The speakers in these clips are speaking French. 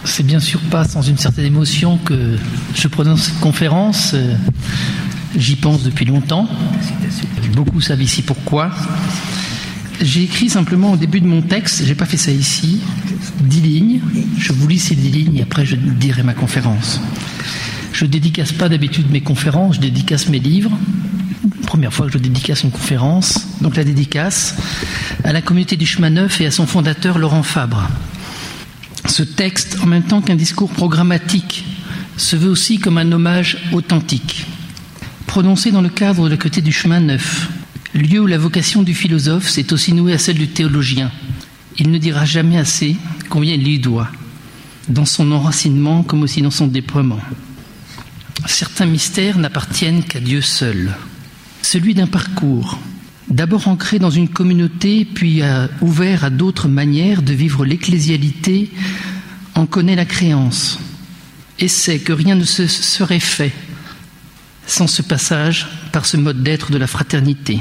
C'est bien sûr pas sans une certaine émotion que je prononce cette conférence. J'y pense depuis longtemps. Beaucoup savent ici pourquoi. J'ai écrit simplement au début de mon texte, j'ai pas fait ça ici, 10 lignes. Je vous lis ces 10 lignes et après je dirai ma conférence. Je dédicace pas d'habitude mes conférences, je dédicace mes livres. Première fois que je dédicace une conférence. Donc la dédicace à la communauté du Chemin Neuf et à son fondateur Laurent Fabre. Ce texte, en même temps qu'un discours programmatique, se veut aussi comme un hommage authentique. Prononcé dans le cadre de la communauté du Chemin Neuf, lieu où la vocation du philosophe s'est aussi nouée à celle du théologien. Il ne dira jamais assez combien il lui doit, dans son enracinement comme aussi dans son déploiement. Certains mystères n'appartiennent qu'à Dieu seul. Celui d'un parcours, d'abord ancré dans une communauté, puis ouvert à d'autres manières de vivre l'ecclésialité, en connaît la créance et sait que rien ne se serait fait sans ce passage par ce mode d'être de la fraternité.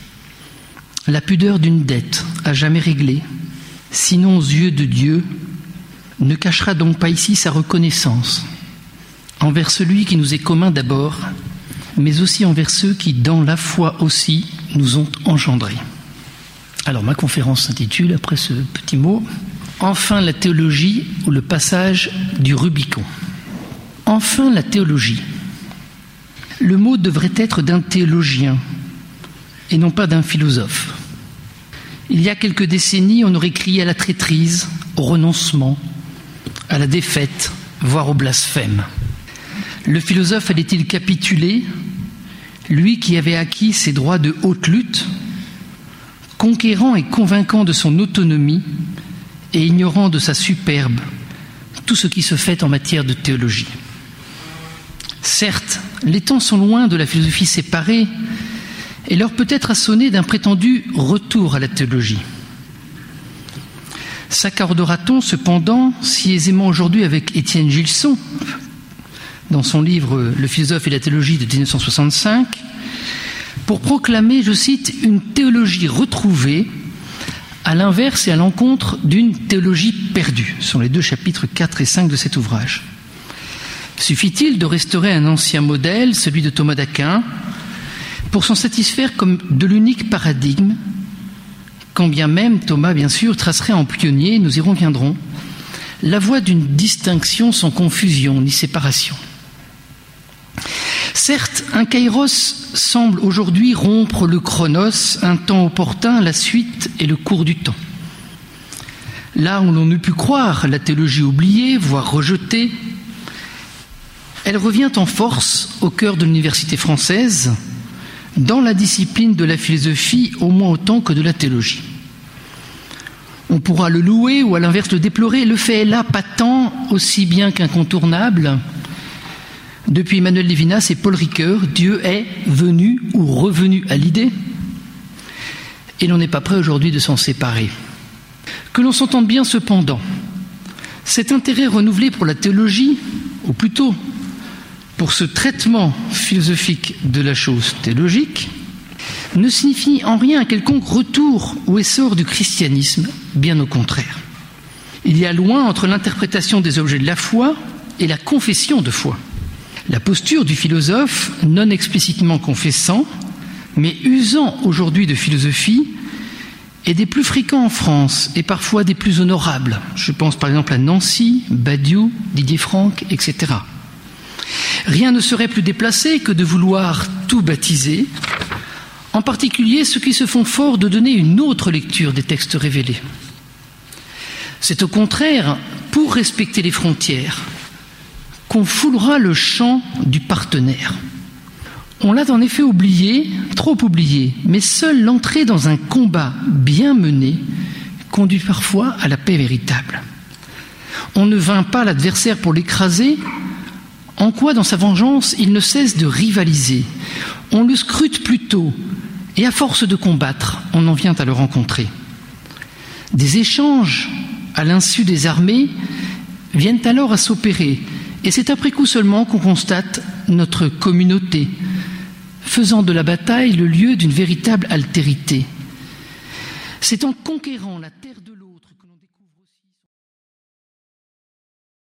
La pudeur d'une dette à jamais réglée, sinon aux yeux de Dieu, ne cachera donc pas ici sa reconnaissance envers celui qui nous est commun d'abord, mais aussi envers ceux qui, dans la foi aussi, nous ont engendrés. Alors, ma conférence s'intitule, après ce petit mot, « Enfin la théologie ou le passage du Rubicon ». Enfin la théologie. Le mot devrait être d'un théologien et non pas d'un philosophe. Il y a quelques décennies, on aurait crié à la traîtrise, au renoncement, à la défaite, voire au blasphème. Le philosophe allait-il capituler, lui qui avait acquis ses droits de haute lutte, conquérant et convaincant de son autonomie et ignorant de sa superbe tout ce qui se fait en matière de théologie. Certes, les temps sont loin de la philosophie séparée et l'heure peut-être a sonné d'un prétendu retour à la théologie. S'accordera-t-on cependant si aisément aujourd'hui avec Étienne Gilson, dans son livre « Le philosophe et la théologie » de 1965, pour proclamer, je cite, « une théologie retrouvée à l'inverse et à l'encontre d'une théologie perdue ». Ce sont les 2 chapitres 4 et 5 de cet ouvrage. Suffit-il de restaurer un ancien modèle, celui de Thomas d'Aquin, pour s'en satisfaire comme de l'unique paradigme, quand bien même Thomas, bien sûr, tracerait en pionnier, nous y reviendrons, la voie d'une distinction sans confusion ni séparation. Certes, un kairos semble aujourd'hui rompre le chronos, un temps opportun, la suite et le cours du temps. Là où l'on eût pu croire la théologie oubliée, voire rejetée, elle revient en force au cœur de l'université française, dans la discipline de la philosophie au moins autant que de la théologie. On pourra le louer ou à l'inverse le déplorer, le fait est là patent aussi bien qu'incontournable. Depuis Emmanuel Levinas et Paul Ricoeur, Dieu est venu ou revenu à l'idée et l'on n'est pas prêt aujourd'hui de s'en séparer. Que l'on s'entende bien cependant, cet intérêt renouvelé pour la théologie, ou plutôt pour ce traitement philosophique de la chose théologique, ne signifie en rien un quelconque retour ou essor du christianisme, bien au contraire. Il y a loin entre l'interprétation des objets de la foi et la confession de foi. La posture du philosophe, non explicitement confessant, mais usant aujourd'hui de philosophie, est des plus fréquents en France et parfois des plus honorables. Je pense par exemple à Nancy, Badiou, Didier Franck, etc. Rien ne serait plus déplacé que de vouloir tout baptiser, en particulier ceux qui se font fort de donner une autre lecture des textes révélés. C'est au contraire pour respecter les frontières qu'on foulera le champ du partenaire. On l'a en effet oublié, trop oublié, mais seule l'entrée dans un combat bien mené conduit parfois à la paix véritable. On ne vainc pas l'adversaire pour l'écraser, en quoi dans sa vengeance il ne cesse de rivaliser. On le scrute plutôt, et à force de combattre, on en vient à le rencontrer. Des échanges à l'insu des armées viennent alors à s'opérer, et c'est après coup seulement qu'on constate notre communauté, faisant de la bataille le lieu d'une véritable altérité. C'est en conquérant la terre de